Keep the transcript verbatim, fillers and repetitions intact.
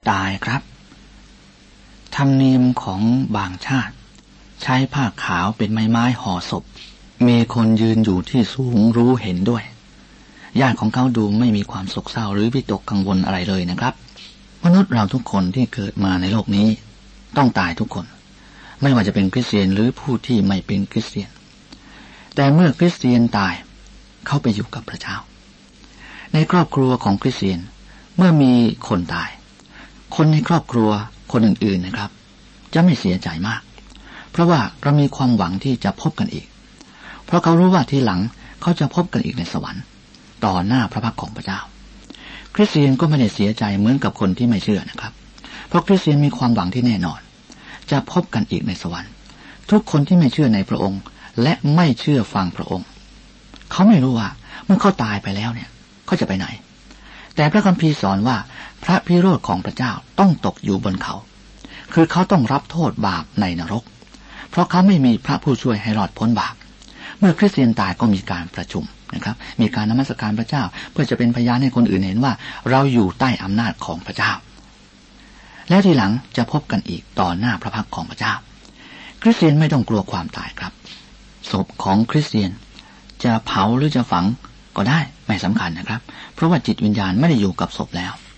ตายครับธรรมเนียมของบางชาติใช้ผ้าขาวเป็นไม้ไม้ห่อศพมีคนยืนอยู่ที่สูงรู้เห็นด้วยญาติของเขาดูไม่มีความโศกเศร้าหรือวิตกกังวลอะไรเลยนะครับมนุษย์เราทุกคนที่เกิดมาในโลกนี้ต้องตายทุกคนไม่ว่าจะเป็นคริสเตียนหรือผู้ที่ไม่เป็นคริสเตียนแต่เมื่อคริสเตียนตายเขาไปอยู่กับพระเจ้าในครอบครัวของคริสเตียนเมื่อมีคนตายคนในครอบครัวคนอื่นๆนะครับจะไม่เสียใจมากเพราะว่าเรามีความหวังที่จะพบกันอีกเพราะเขารู้ว่าทีหลังเขาจะพบกันอีกในสวรรค์ต่อหน้าพระพักของพระเจ้าคริสเตียนก็ไม่ได้เสียใจเหมือนกับคนที่ไม่เชื่อนะครับเพราะคริสเตียนมีความหวังที่แน่นอนจะพบกันอีกในสวรรค์ทุกคนที่ไม่เชื่อในพระองค์และไม่เชื่อฟังพระองค์เขาไม่รู้ว่าเมื่อเขาตายไปแล้วเนี่ยเขาจะไปไหนแต่พระคัมภีร์สอนว่าพระพิโรธของพระเจ้าต้องตกอยู่บนเขาคือเขาต้องรับโทษบาปในนรกเพราะเขาไม่มีพระผู้ช่วยให้รอดพ้นบาปเมื่อคริสเตียนตายก็มีการประชุมนะครับมีการนมัสการพระเจ้าเพื่อจะเป็นพยานให้คนอื่นเห็นว่าเราอยู่ใต้อำนาจของพระเจ้าแล้วทีหลังจะพบกันอีกต่อหน้าพระพักของพระเจ้าคริสเตียนไม่ต้องกลัวความตายครับศพของคริสเตียนจะเผาหรือจะฝังก็ได้ไม่สำคัญนะครับเพราะว่าจิตวิญญาณไม่ได้อยู่กับศพแล้ว